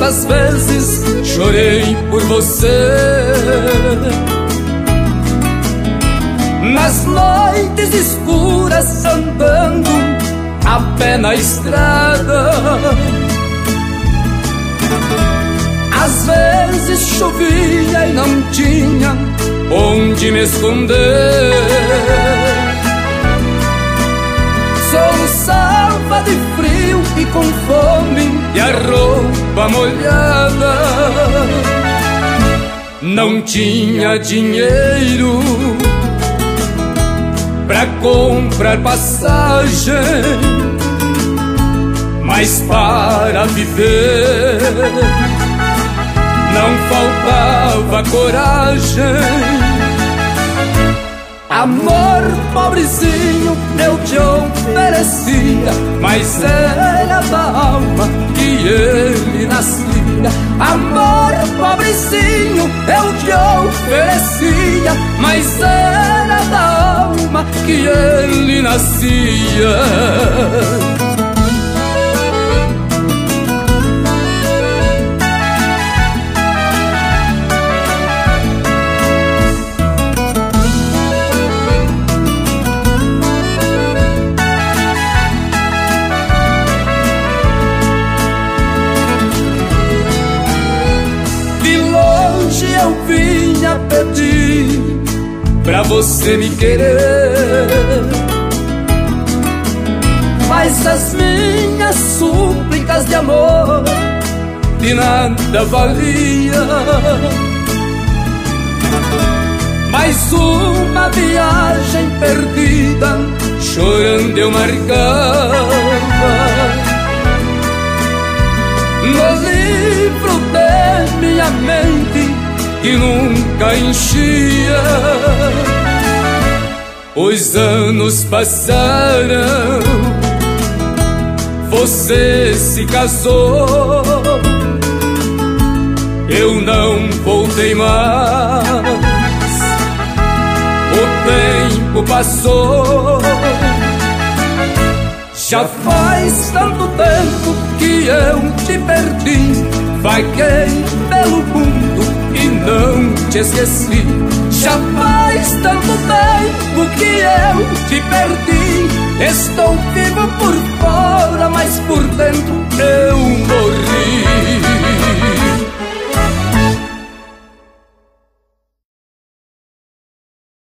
quantas vezes chorei por você. Nas noites escuras andando a pé na estrada, às vezes chovia e não tinha onde me esconder. Soluçava de frio e com fome e a roupa molhada. Não tinha dinheiro pra comprar passagem, mas para viver não faltava coragem. Amor, pobrezinho, eu te oferecia, mas era da alma que ele nascia. Amor, pobrezinho, eu te oferecia, mas era da alma que ele nascia. Eu vinha pedir pra você me querer, mas as minhas súplicas de amor de nada valia. Mais uma viagem perdida, chorando eu marcava no livro de minha mente que nunca enchia. Os anos passaram, você se casou, eu não voltei mais. O tempo passou, já faz tanto tempo que eu te perdi. Vaguei pelo mundo e não te esqueci. Já faz tanto tempo que eu te perdi. Estou